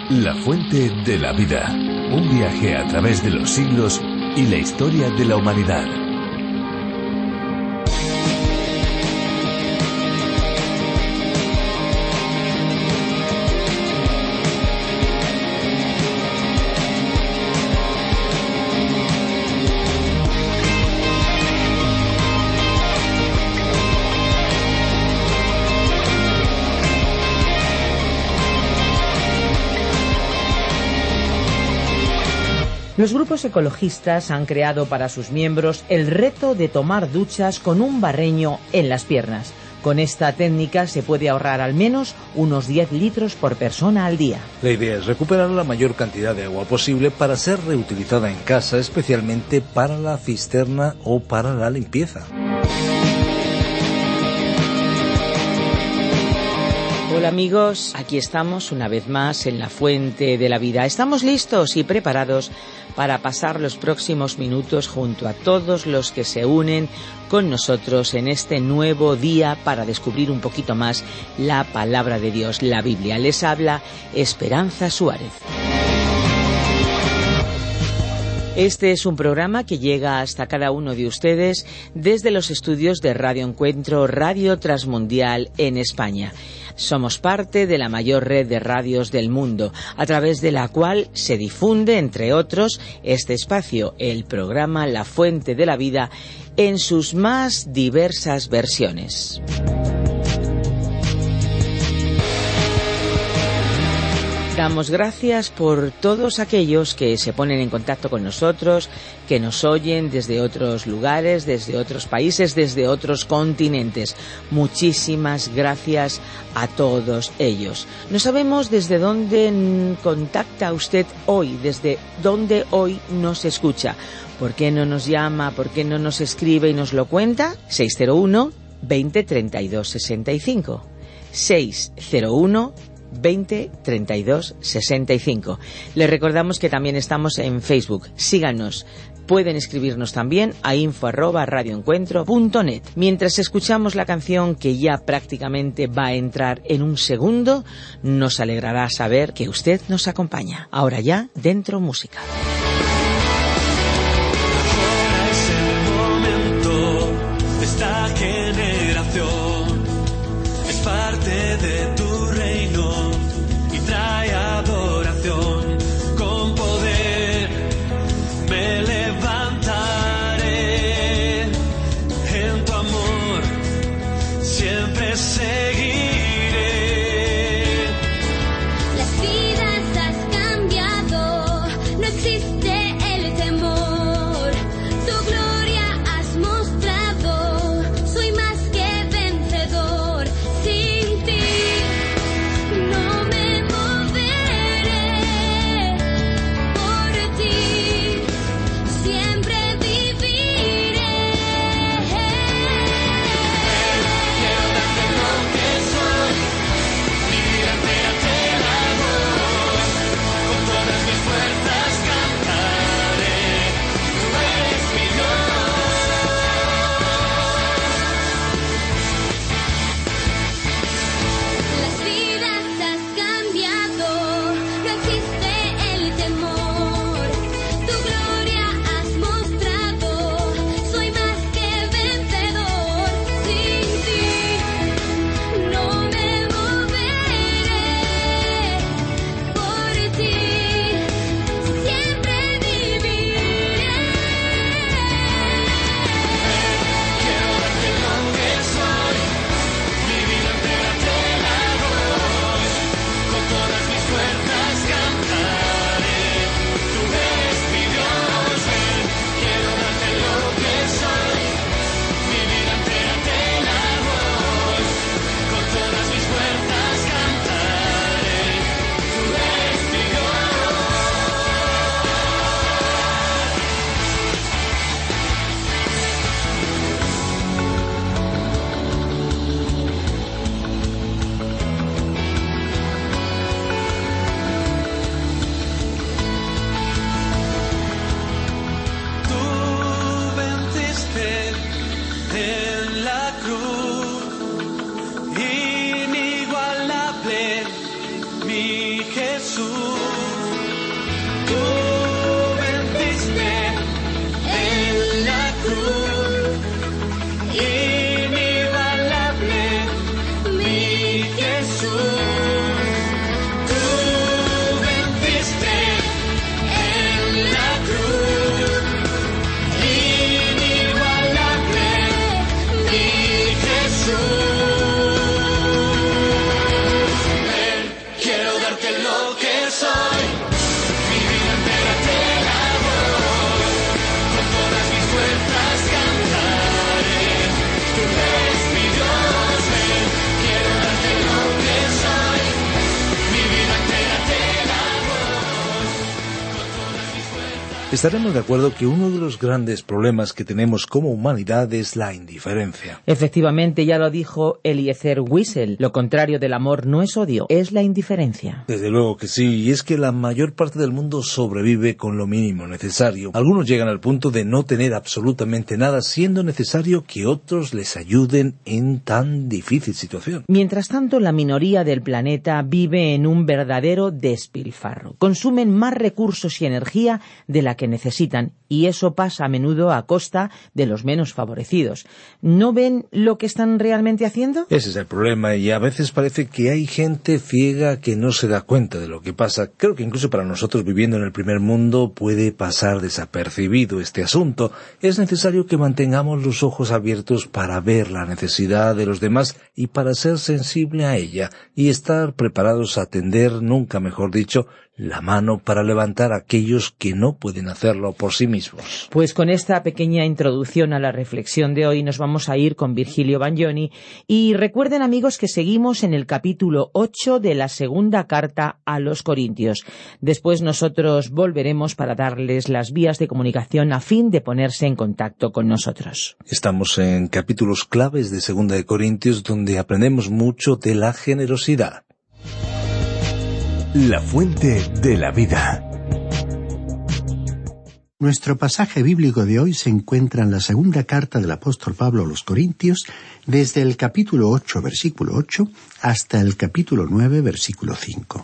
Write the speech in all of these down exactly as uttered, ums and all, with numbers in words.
La fuente de la vida. Un viaje a través de los siglos y la historia de la humanidad. Los grupos ecologistas han creado para sus miembros el reto de tomar duchas con un barreño en las piernas. Con esta técnica se puede ahorrar al menos unos diez litros por persona al día. La idea es recuperar la mayor cantidad de agua posible para ser reutilizada en casa, especialmente para la cisterna o para la limpieza. Hola amigos, aquí estamos una vez más en la Fuente de la Vida. Estamos listos y preparados para pasar los próximos minutos junto a todos los que se unen con nosotros en este nuevo día para descubrir un poquito más la palabra de Dios, la Biblia. Les habla Esperanza Suárez. Este es un programa que llega hasta cada uno de ustedes desde los estudios de Radio Encuentro, Radio Transmundial en España. Somos parte de la mayor red de radios del mundo, a través de la cual se difunde, entre otros, este espacio, el programa La Fuente de la Vida, en sus más diversas versiones. Damos gracias por todos aquellos que se ponen en contacto con nosotros, que nos oyen desde otros lugares, desde otros países, desde otros continentes. Muchísimas gracias a todos ellos. No sabemos desde dónde contacta usted hoy, desde dónde hoy nos escucha. ¿Por qué no nos llama? ¿Por qué no nos escribe y nos lo cuenta? seis cero uno, veinte, treinta y dos, sesenta y cinco. seis cero uno, veinte, treinta y dos, sesenta y cinco. Les recordamos que también estamos en Facebook. Síganos. Pueden escribirnos también a info arroba radioencuentro punto net. Mientras escuchamos la canción que ya prácticamente va a entrar en un segundo, nos alegrará saber que usted nos acompaña. Ahora ya, dentro música. Ahora es el momento de esta generación. Es parte de tu reino y trae adoración. Con poder me levantaré, en tu amor siempre seguiré. Las vidas has cambiado, no existe el temor. Tu gloria has mostrado, soy más que vencedor. Sin ti no me moveré, por ti siempre viviré. Quiero darte lo que Estaremos de acuerdo que uno de los grandes problemas que tenemos como humanidad es la indiferencia. Efectivamente, ya lo dijo Eliezer Wiesel, lo contrario del amor no es odio, es la indiferencia. Desde luego que sí, y es que la mayor parte del mundo sobrevive con lo mínimo necesario. Algunos llegan al punto de no tener absolutamente nada, siendo necesario que otros les ayuden en tan difícil situación. Mientras tanto, la minoría del planeta vive en un verdadero despilfarro. Consumen más recursos y energía de la que necesitan, y eso pasa a menudo a costa de los menos favorecidos. ¿No ven lo que están realmente haciendo? Ese es el problema, y a veces parece que hay gente ciega que no se da cuenta de lo que pasa. Creo que incluso para nosotros viviendo en el primer mundo puede pasar desapercibido este asunto. Es necesario que mantengamos los ojos abiertos para ver la necesidad de los demás y para ser sensible a ella, y estar preparados a tender, nunca mejor dicho, la mano para levantar a aquellos que no pueden hacerlo por sí mismos. Pues con esta pequeña introducción a la reflexión de hoy nos vamos a ir con Virgilio Bagnoni, y recuerden, amigos, que seguimos en el capítulo ocho de la segunda carta a los Corintios. Después nosotros volveremos para darles las vías de comunicación a fin de ponerse en contacto con nosotros. Estamos en capítulos claves de Segunda de Corintios donde aprendemos mucho de la generosidad. La fuente de la vida. Nuestro pasaje bíblico de hoy se encuentra en la segunda carta del apóstol Pablo a los Corintios, desde el capítulo ocho, versículo ocho, hasta el capítulo nueve, versículo cinco.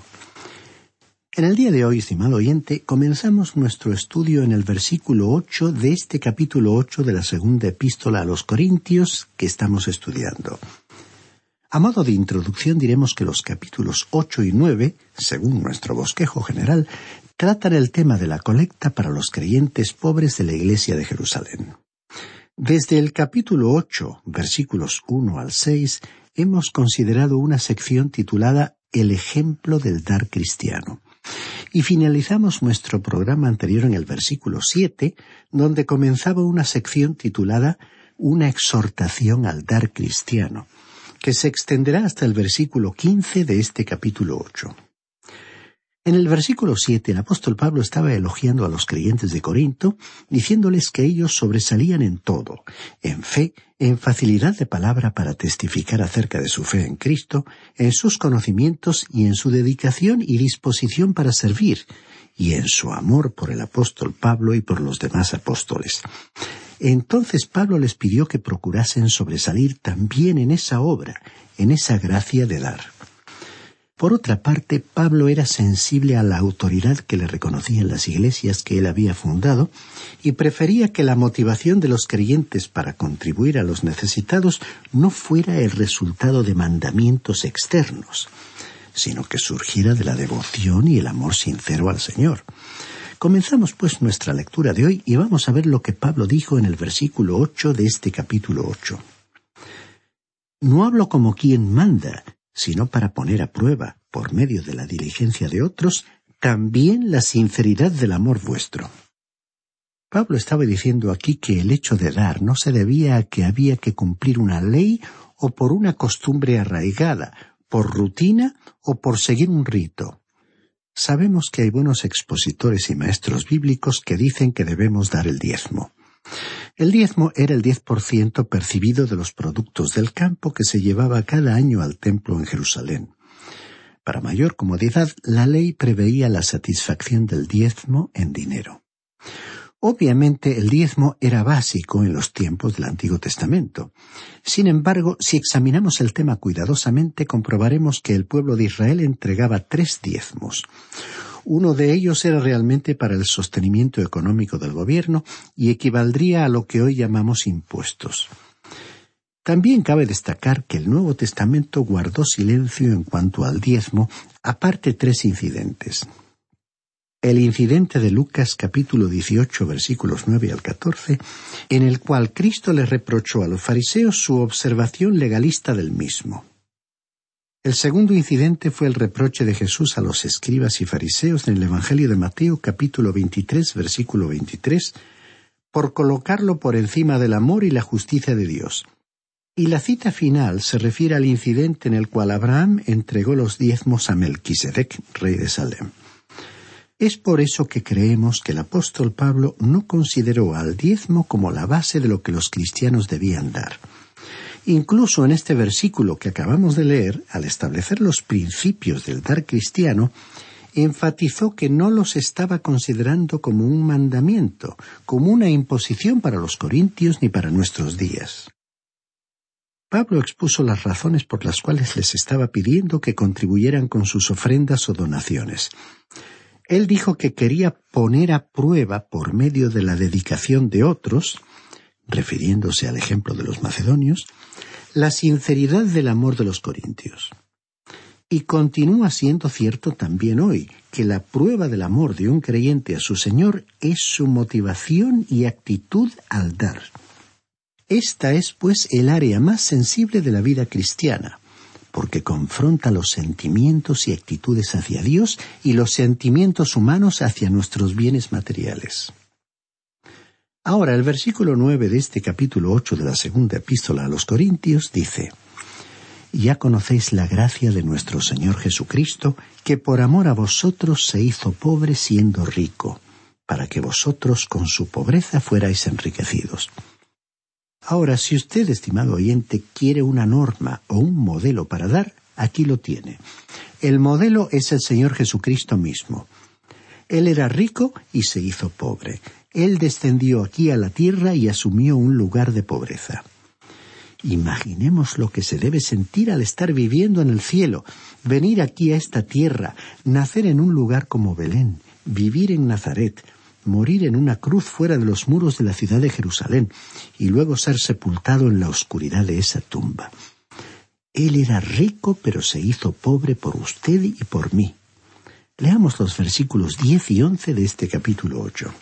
En el día de hoy, estimado oyente, comenzamos nuestro estudio en el versículo ocho de este capítulo ocho de la segunda epístola a los Corintios que estamos estudiando. A modo de introducción diremos que los capítulos ocho y nueve, según nuestro bosquejo general, tratan el tema de la colecta para los creyentes pobres de la iglesia de Jerusalén. Desde el capítulo ocho, versículos uno al seis, hemos considerado una sección titulada El ejemplo del dar cristiano. Y finalizamos nuestro programa anterior en el versículo siete, donde comenzaba una sección titulada Una exhortación al dar cristiano, que se extenderá hasta el versículo quince de este capítulo ocho. En el versículo siete, el apóstol Pablo estaba elogiando a los creyentes de Corinto, diciéndoles que ellos sobresalían en todo, en fe, en facilidad de palabra para testificar acerca de su fe en Cristo, en sus conocimientos y en su dedicación y disposición para servir, y en su amor por el apóstol Pablo y por los demás apóstoles. Entonces Pablo les pidió que procurasen sobresalir también en esa obra, en esa gracia de dar. Por otra parte, Pablo era sensible a la autoridad que le reconocían las iglesias que él había fundado y prefería que la motivación de los creyentes para contribuir a los necesitados no fuera el resultado de mandamientos externos, sino que surgiera de la devoción y el amor sincero al Señor. Comenzamos pues nuestra lectura de hoy y vamos a ver lo que Pablo dijo en el versículo ocho de este capítulo ocho. No hablo como quien manda, sino para poner a prueba, por medio de la diligencia de otros, también la sinceridad del amor vuestro. Pablo estaba diciendo aquí que el hecho de dar no se debía a que había que cumplir una ley o por una costumbre arraigada, por rutina o por seguir un rito. Sabemos que hay buenos expositores y maestros bíblicos que dicen que debemos dar el diezmo. El diezmo era el diez por ciento percibido de los productos del campo que se llevaba cada año al templo en Jerusalén. Para mayor comodidad, la ley preveía la satisfacción del diezmo en dinero. Obviamente, el diezmo era básico en los tiempos del Antiguo Testamento. Sin embargo, si examinamos el tema cuidadosamente, comprobaremos que el pueblo de Israel entregaba tres diezmos. Uno de ellos era realmente para el sostenimiento económico del gobierno y equivaldría a lo que hoy llamamos impuestos. También cabe destacar que el Nuevo Testamento guardó silencio en cuanto al diezmo, aparte tres incidentes. el incidente de Lucas capítulo dieciocho versículos nueve al catorce, en el cual Cristo le reprochó a los fariseos su observación legalista del mismo. El segundo incidente fue el reproche de Jesús a los escribas y fariseos en el Evangelio de Mateo capítulo veintitrés versículo veintitrés, por colocarlo por encima del amor y la justicia de Dios. Y la cita final se refiere al incidente en el cual Abraham entregó los diezmos a Melquisedec, rey de Salem. Es por eso que creemos que el apóstol Pablo no consideró al diezmo como la base de lo que los cristianos debían dar. Incluso en este versículo que acabamos de leer, al establecer los principios del dar cristiano, enfatizó que no los estaba considerando como un mandamiento, como una imposición para los corintios ni para nuestros días. Pablo expuso las razones por las cuales les estaba pidiendo que contribuyeran con sus ofrendas o donaciones. Él dijo que quería poner a prueba por medio de la dedicación de otros, refiriéndose al ejemplo de los macedonios, la sinceridad del amor de los corintios. Y continúa siendo cierto también hoy, que la prueba del amor de un creyente a su Señor es su motivación y actitud al dar. Esta es, pues, el área más sensible de la vida cristiana, porque confronta los sentimientos y actitudes hacia Dios y los sentimientos humanos hacia nuestros bienes materiales. Ahora, el versículo nueve de este capítulo ocho de la segunda epístola a los Corintios dice: «Ya conocéis la gracia de nuestro Señor Jesucristo, que por amor a vosotros se hizo pobre siendo rico, para que vosotros con su pobreza fuerais enriquecidos». Ahora, si usted, estimado oyente, quiere una norma o un modelo para dar, aquí lo tiene. El modelo es el Señor Jesucristo mismo. Él era rico y se hizo pobre. Él descendió aquí a la tierra y asumió un lugar de pobreza. Imaginemos lo que se debe sentir al estar viviendo en el cielo, venir aquí a esta tierra, nacer en un lugar como Belén, vivir en Nazaret, morir en una cruz fuera de los muros de la ciudad de Jerusalén y luego ser sepultado en la oscuridad de esa tumba. Él era rico, pero se hizo pobre por usted y por mí. Leamos los versículos diez y once de este capítulo ocho.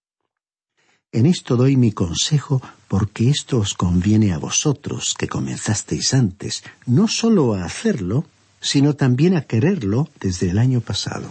«En esto doy mi consejo, porque esto os conviene a vosotros, que comenzasteis antes, no solo a hacerlo, sino también a quererlo desde el año pasado.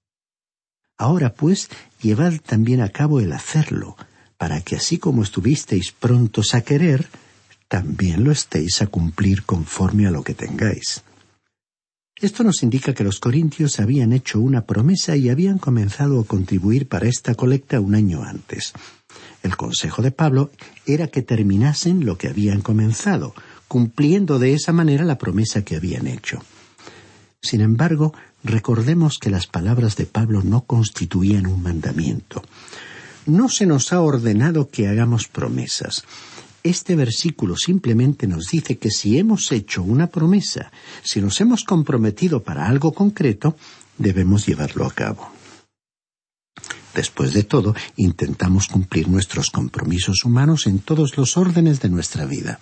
Ahora, pues, llevad también a cabo el hacerlo, para que así como estuvisteis prontos a querer, también lo estéis a cumplir conforme a lo que tengáis». Esto nos indica que los corintios habían hecho una promesa y habían comenzado a contribuir para esta colecta un año antes. El consejo de Pablo era que terminasen lo que habían comenzado, cumpliendo de esa manera la promesa que habían hecho. Sin embargo, recordemos que las palabras de Pablo no constituían un mandamiento. No se nos ha ordenado que hagamos promesas. Este versículo simplemente nos dice que si hemos hecho una promesa, si nos hemos comprometido para algo concreto, debemos llevarlo a cabo. Después de todo, intentamos cumplir nuestros compromisos humanos en todos los órdenes de nuestra vida.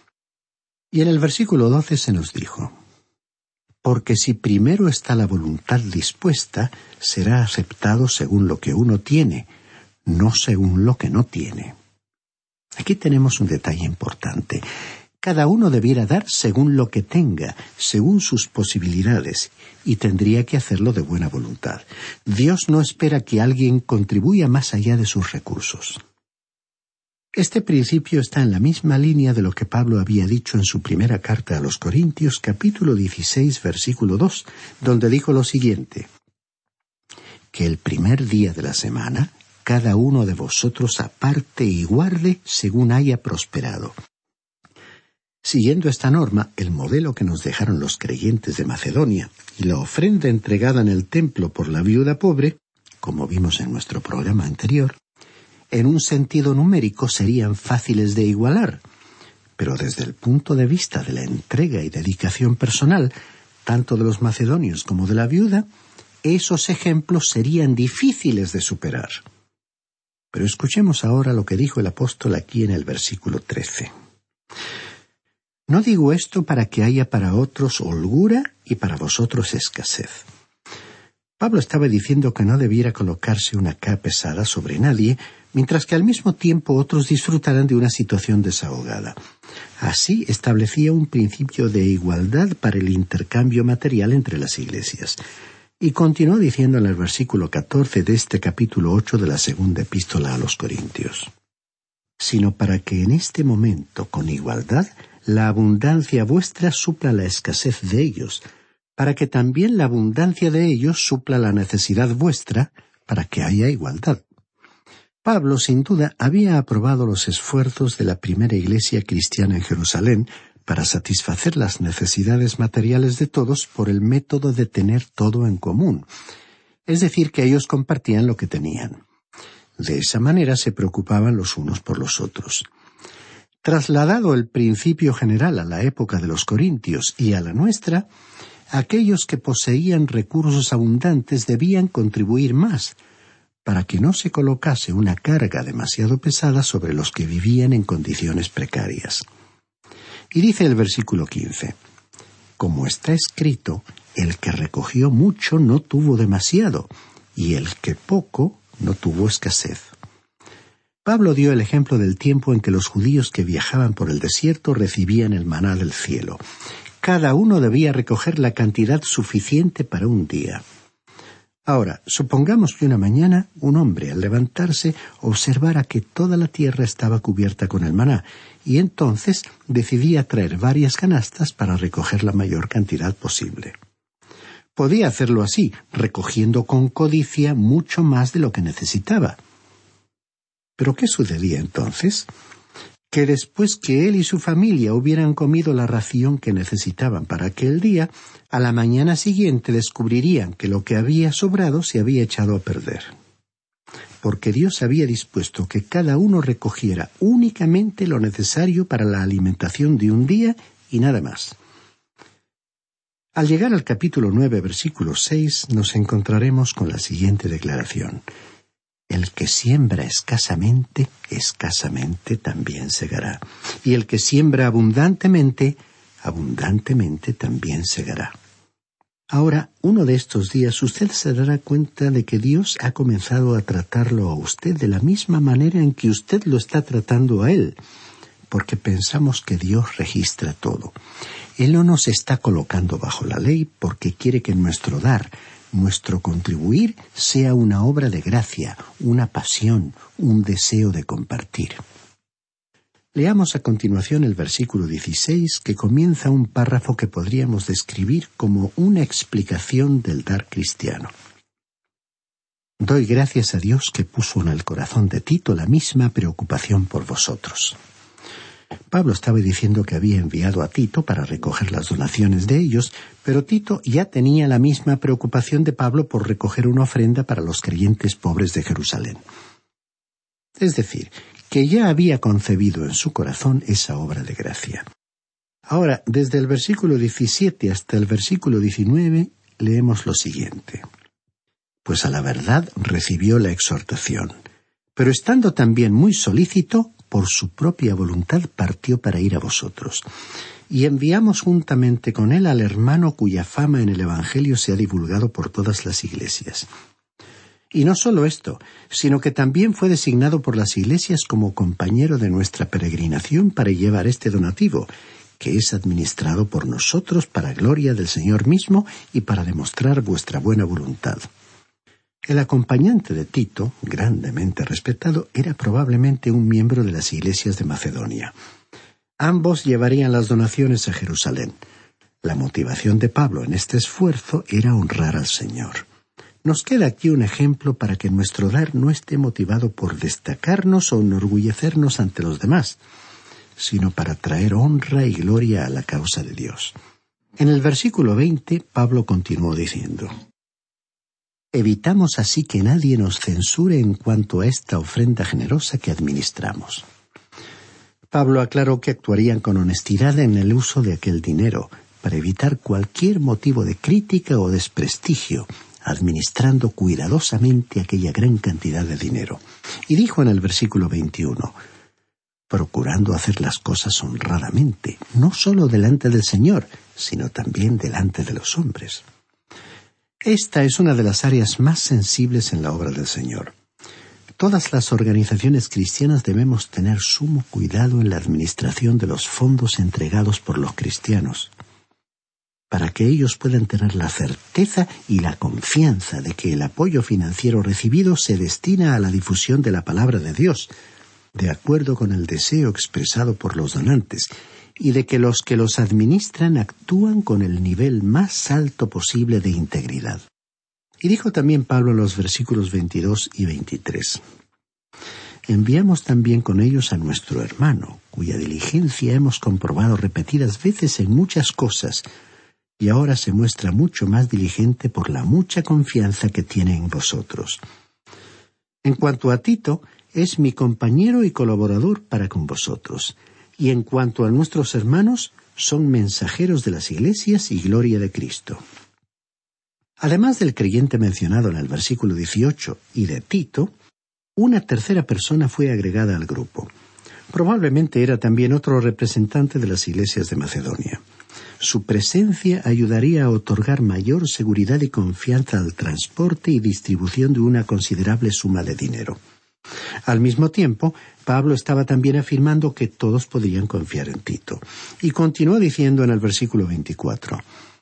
Y en el versículo doce se nos dijo: «Porque si primero está la voluntad dispuesta, será aceptado según lo que uno tiene, no según lo que no tiene». Aquí tenemos un detalle importante. Cada uno debiera dar según lo que tenga, según sus posibilidades, y tendría que hacerlo de buena voluntad. Dios no espera que alguien contribuya más allá de sus recursos. Este principio está en la misma línea de lo que Pablo había dicho en su primera carta a los Corintios, capítulo dieciséis, versículo dos, donde dijo lo siguiente: «Que el primer día de la semana cada uno de vosotros aparte y guarde según haya prosperado». Siguiendo esta norma, el modelo que nos dejaron los creyentes de Macedonia y la ofrenda entregada en el templo por la viuda pobre, como vimos en nuestro programa anterior, en un sentido numérico serían fáciles de igualar, pero desde el punto de vista de la entrega y dedicación personal, tanto de los macedonios como de la viuda, esos ejemplos serían difíciles de superar. Pero escuchemos ahora lo que dijo el apóstol aquí en el versículo trece. «No digo esto para que haya para otros holgura y para vosotros escasez». Pablo estaba diciendo que no debiera colocarse una carga pesada sobre nadie, mientras que al mismo tiempo otros disfrutaran de una situación desahogada. Así establecía un principio de igualdad para el intercambio material entre las iglesias. Y continuó diciendo en el versículo catorce de este capítulo ocho de la segunda epístola a los Corintios: sino para que en este momento, con igualdad, la abundancia vuestra supla la escasez de ellos, para que también la abundancia de ellos supla la necesidad vuestra, para que haya igualdad. Pablo, sin duda, había aprobado los esfuerzos de la primera iglesia cristiana en Jerusalén para satisfacer las necesidades materiales de todos por el método de tener todo en común, es decir, que ellos compartían lo que tenían. De esa manera se preocupaban los unos por los otros. Trasladado el principio general a la época de los Corintios y a la nuestra, aquellos que poseían recursos abundantes debían contribuir más, para que no se colocase una carga demasiado pesada sobre los que vivían en condiciones precarias. Y dice el versículo quince: como está escrito, el que recogió mucho no tuvo demasiado, y el que poco no tuvo escasez. Pablo dio el ejemplo del tiempo en que los judíos que viajaban por el desierto recibían el maná del cielo. Cada uno debía recoger la cantidad suficiente para un día. Ahora, supongamos que una mañana un hombre, al levantarse, observara que toda la tierra estaba cubierta con el maná, y entonces decidía traer varias canastas para recoger la mayor cantidad posible. Podía hacerlo así, recogiendo con codicia mucho más de lo que necesitaba. ¿Pero qué sucedía entonces? Que después que él y su familia hubieran comido la ración que necesitaban para aquel día, a la mañana siguiente descubrirían que lo que había sobrado se había echado a perder. Porque Dios había dispuesto que cada uno recogiera únicamente lo necesario para la alimentación de un día y nada más. Al llegar al capítulo nueve, versículo seis, nos encontraremos con la siguiente declaración: el que siembra escasamente, escasamente también segará. Y el que siembra abundantemente, abundantemente también segará. Ahora, uno de estos días usted se dará cuenta de que Dios ha comenzado a tratarlo a usted de la misma manera en que usted lo está tratando a Él, porque pensamos que Dios registra todo. Él no nos está colocando bajo la ley porque quiere que nuestro dar, nuestro contribuir sea una obra de gracia, una pasión, un deseo de compartir. Leamos a continuación el versículo dieciséis, que comienza un párrafo que podríamos describir como una explicación del dar cristiano. Doy gracias a Dios que puso en el corazón de Tito la misma preocupación por vosotros. Pablo estaba diciendo que había enviado a Tito para recoger las donaciones de ellos, pero Tito ya tenía la misma preocupación de Pablo por recoger una ofrenda para los creyentes pobres de Jerusalén. Es decir, que ya había concebido en su corazón esa obra de gracia. Ahora, desde el versículo diecisiete hasta el versículo diecinueve, leemos lo siguiente: pues a la verdad recibió la exhortación, pero estando también muy solícito, por su propia voluntad partió para ir a vosotros. Y enviamos juntamente con él al hermano cuya fama en el Evangelio se ha divulgado por todas las iglesias. Y no solo esto, sino que también fue designado por las iglesias como compañero de nuestra peregrinación para llevar este donativo, que es administrado por nosotros para gloria del Señor mismo y para demostrar vuestra buena voluntad. El acompañante de Tito, grandemente respetado, era probablemente un miembro de las iglesias de Macedonia. Ambos llevarían las donaciones a Jerusalén. La motivación de Pablo en este esfuerzo era honrar al Señor. Nos queda aquí un ejemplo para que nuestro dar no esté motivado por destacarnos o enorgullecernos ante los demás, sino para traer honra y gloria a la causa de Dios. En el versículo veinte, Pablo continuó diciendo: evitamos así que nadie nos censure en cuanto a esta ofrenda generosa que administramos. Pablo aclaró que actuarían con honestidad en el uso de aquel dinero, para evitar cualquier motivo de crítica o desprestigio, administrando cuidadosamente aquella gran cantidad de dinero. Y dijo en el versículo veintiuno, procurando hacer las cosas honradamente, no solo delante del Señor, sino también delante de los hombres. Esta es una de las áreas más sensibles en la obra del Señor. Todas las organizaciones cristianas debemos tener sumo cuidado en la administración de los fondos entregados por los cristianos, para que ellos puedan tener la certeza y la confianza de que el apoyo financiero recibido se destina a la difusión de la palabra de Dios, de acuerdo con el deseo expresado por los donantes, y de que los que los administran actúan con el nivel más alto posible de integridad. Y dijo también Pablo en los versículos veintidós y veintitrés, enviamos también con ellos a nuestro hermano, cuya diligencia hemos comprobado repetidas veces en muchas cosas, y ahora se muestra mucho más diligente por la mucha confianza que tiene en vosotros. En cuanto a Tito, es mi compañero y colaborador para con vosotros, y en cuanto a nuestros hermanos, son mensajeros de las iglesias y gloria de Cristo. Además del creyente mencionado en el versículo dieciocho y de Tito, una tercera persona fue agregada al grupo. Probablemente era también otro representante de las iglesias de Macedonia. Su presencia ayudaría a otorgar mayor seguridad y confianza al transporte y distribución de una considerable suma de dinero. Al mismo tiempo, Pablo estaba también afirmando que todos podrían confiar en Tito. Y continuó diciendo en el versículo veinticuatro,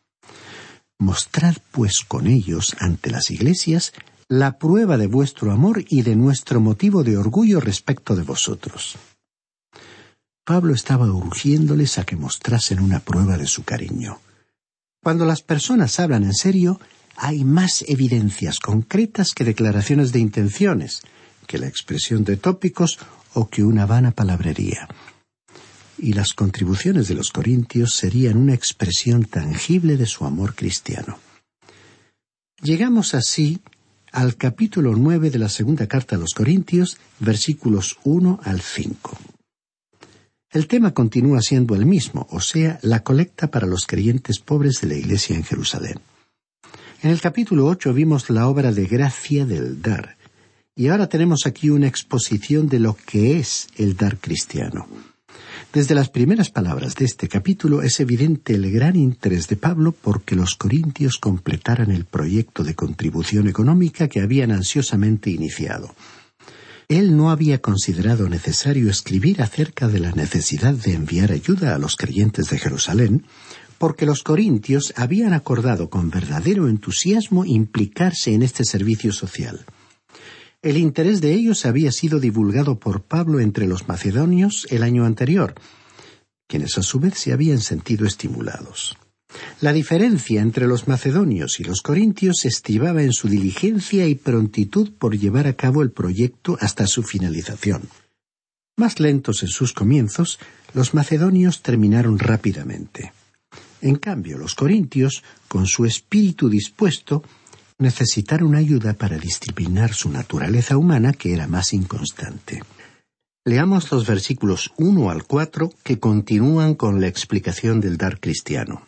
mostrad pues con ellos ante las iglesias la prueba de vuestro amor y de nuestro motivo de orgullo respecto de vosotros. Pablo estaba urgiéndoles a que mostrasen una prueba de su cariño. Cuando las personas hablan en serio, hay más evidencias concretas que declaraciones de intenciones, que la expresión de tópicos o que una vana palabrería. Y las contribuciones de los corintios serían una expresión tangible de su amor cristiano. Llegamos así al capítulo nueve de la segunda carta a los Corintios, versículos uno al cinco. El tema continúa siendo el mismo, o sea, la colecta para los creyentes pobres de la iglesia en Jerusalén. En el capítulo ocho vimos la obra de gracia del dar, y ahora tenemos aquí una exposición de lo que es el dar cristiano. Desde las primeras palabras de este capítulo es evidente el gran interés de Pablo porque los corintios completaran el proyecto de contribución económica que habían ansiosamente iniciado. Él no había considerado necesario escribir acerca de la necesidad de enviar ayuda a los creyentes de Jerusalén, porque los corintios habían acordado con verdadero entusiasmo implicarse en este servicio social. El interés de ellos había sido divulgado por Pablo entre los macedonios el año anterior, quienes a su vez se habían sentido estimulados. La diferencia entre los macedonios y los corintios estribaba en su diligencia y prontitud por llevar a cabo el proyecto hasta su finalización. Más lentos en sus comienzos, los macedonios terminaron rápidamente. En cambio, los corintios, con su espíritu dispuesto, necesitaron ayuda para disciplinar su naturaleza humana, que era más inconstante. Leamos los versículos uno al cuatro que continúan con la explicación del dar cristiano.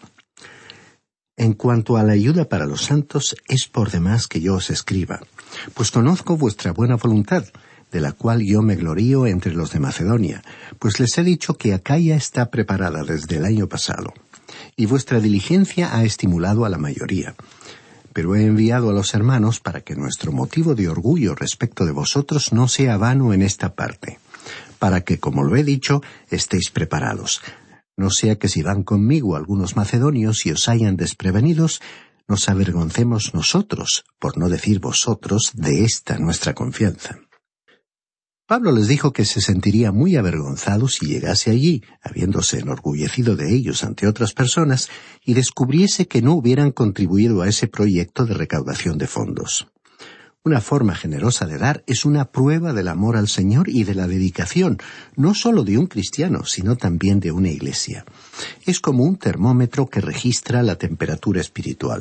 En cuanto a la ayuda para los santos, es por demás que yo os escriba, pues conozco vuestra buena voluntad, de la cual yo me glorío entre los de Macedonia, pues les he dicho que Acaya está preparada desde el año pasado, y vuestra diligencia ha estimulado a la mayoría. Pero he enviado a los hermanos para que nuestro motivo de orgullo respecto de vosotros no sea vano en esta parte, para que, como lo he dicho, estéis preparados. No sea que si van conmigo algunos macedonios y os hayan desprevenidos, nos avergoncemos nosotros, por no decir vosotros, de esta nuestra confianza. Pablo les dijo que se sentiría muy avergonzado si llegase allí, habiéndose enorgullecido de ellos ante otras personas, y descubriese que no hubieran contribuido a ese proyecto de recaudación de fondos. Una forma generosa de dar es una prueba del amor al Señor y de la dedicación, no solo de un cristiano, sino también de una iglesia. Es como un termómetro que registra la temperatura espiritual.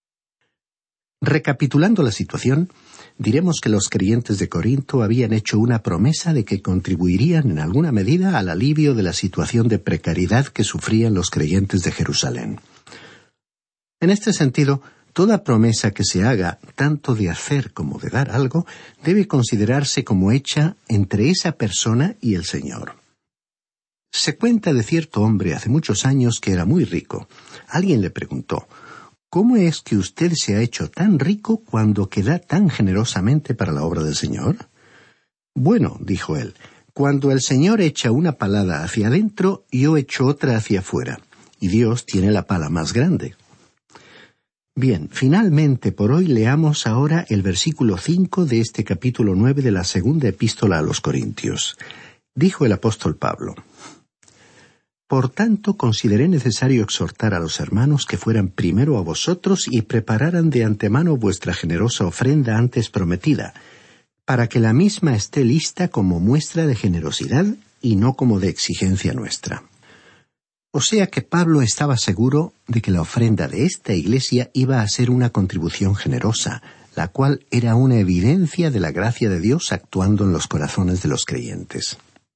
Recapitulando la situación, diremos que los creyentes de Corinto habían hecho una promesa de que contribuirían en alguna medida al alivio de la situación de precariedad que sufrían los creyentes de Jerusalén. En este sentido, toda promesa que se haga, tanto de hacer como de dar algo, debe considerarse como hecha entre esa persona y el Señor. Se cuenta de cierto hombre hace muchos años que era muy rico. Alguien le preguntó, ¿cómo es que usted se ha hecho tan rico cuando que da tan generosamente para la obra del Señor? Bueno, dijo él, cuando el Señor echa una palada hacia adentro, yo echo otra hacia afuera, y Dios tiene la pala más grande. Bien, finalmente por hoy leamos ahora el versículo cinco de este capítulo nueve de la segunda epístola a los Corintios. Dijo el apóstol Pablo: Por tanto, consideré necesario exhortar a los hermanos que fueran primero a vosotros y prepararan de antemano vuestra generosa ofrenda antes prometida, para que la misma esté lista como muestra de generosidad y no como de exigencia nuestra. O sea que Pablo estaba seguro de que la ofrenda de esta iglesia iba a ser una contribución generosa, la cual era una evidencia de la gracia de Dios actuando en los corazones de los creyentes.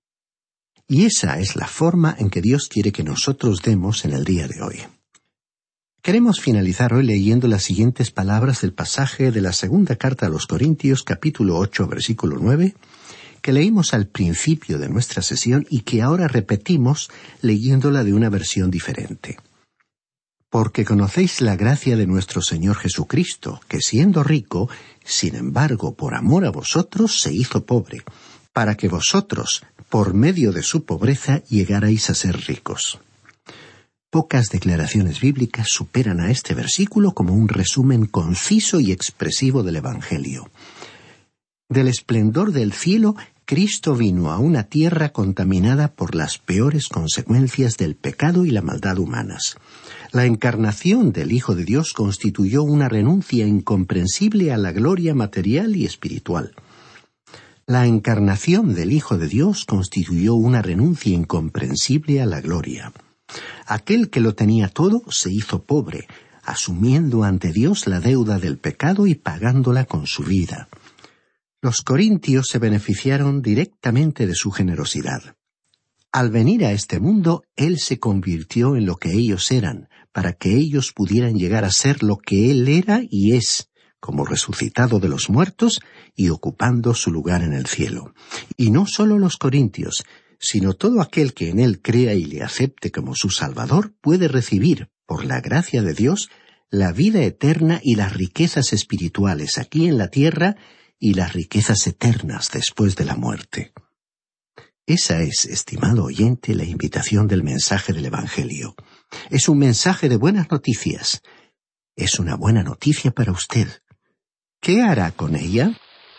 Y esa es la forma en que Dios quiere que nosotros demos en el día de hoy. Queremos finalizar hoy leyendo las siguientes palabras del pasaje de la segunda carta a los Corintios, capítulo ocho, versículo nueve, que leímos al principio de nuestra sesión y que ahora repetimos leyéndola de una versión diferente. Porque conocéis la gracia de nuestro Señor Jesucristo, que siendo rico, sin embargo, por amor a vosotros, se hizo pobre, para que vosotros, por medio de su pobreza, llegarais a ser ricos. Pocas declaraciones bíblicas superan a este versículo como un resumen conciso y expresivo del Evangelio. Del esplendor del cielo, Cristo vino a una tierra contaminada por las peores consecuencias del pecado y la maldad humanas. La encarnación del Hijo de Dios constituyó una renuncia incomprensible a la gloria material y espiritual. La encarnación del Hijo de Dios constituyó una renuncia incomprensible a la gloria. Aquel que lo tenía todo se hizo pobre, asumiendo ante Dios la deuda del pecado y pagándola con su vida. Los corintios se beneficiaron directamente de su generosidad. Al venir a este mundo, Él se convirtió en lo que ellos eran, para que ellos pudieran llegar a ser lo que Él era y es, como resucitado de los muertos y ocupando su lugar en el cielo. Y no solo los corintios, sino todo aquel que en Él crea y le acepte como su Salvador puede recibir, por la gracia de Dios, la vida eterna y las riquezas espirituales aquí en la tierra y las riquezas eternas después de la muerte. Esa es, estimado oyente, la invitación del mensaje del Evangelio. Es un mensaje de buenas noticias. Es una buena noticia para usted. ¿Qué hará con ella?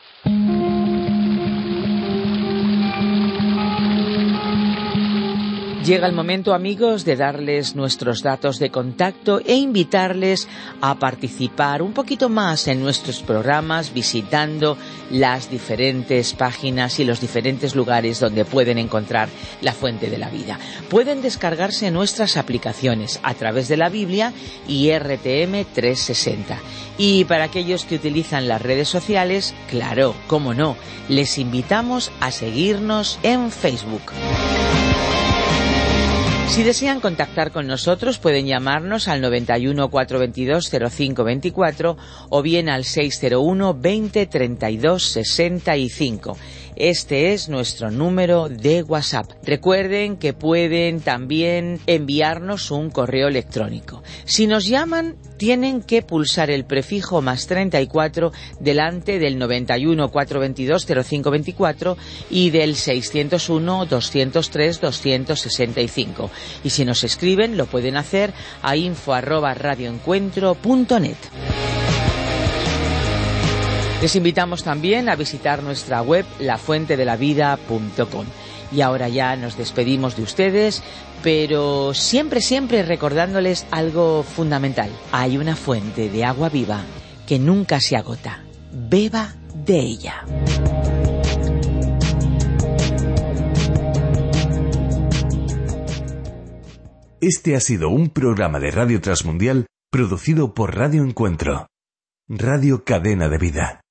Llega el momento, amigos, de darles nuestros datos de contacto e invitarles a participar un poquito más en nuestros programas visitando las diferentes páginas y los diferentes lugares donde pueden encontrar la fuente de la vida. Pueden descargarse nuestras aplicaciones a través de la Biblia y R T M trescientos sesenta. Y para aquellos que utilizan las redes sociales, claro, cómo no, les invitamos a seguirnos en Facebook. Si desean contactar con nosotros, pueden llamarnos al noventa y uno, cuatrocientos veintidós, cero cinco veinticuatro o bien al seiscientos uno, veinte, treinta y dos, sesenta y cinco. Este es nuestro número de WhatsApp. Recuerden que pueden también enviarnos un correo electrónico. Si nos llaman, tienen que pulsar el prefijo más treinta y cuatro delante del noventa y uno, cuatrocientos veintidós, cero cinco veinticuatro y del seiscientos uno, doscientos tres, doscientos sesenta y cinco. Y si nos escriben, lo pueden hacer a info arroba radioencuentro punto net. Les invitamos también a visitar nuestra web la fuente de la vida punto com. Y ahora ya nos despedimos de ustedes, pero siempre, siempre recordándoles algo fundamental. Hay una fuente de agua viva que nunca se agota. Beba de ella. Este ha sido un programa de Radio Transmundial producido por Radio Encuentro, Radio Cadena de Vida.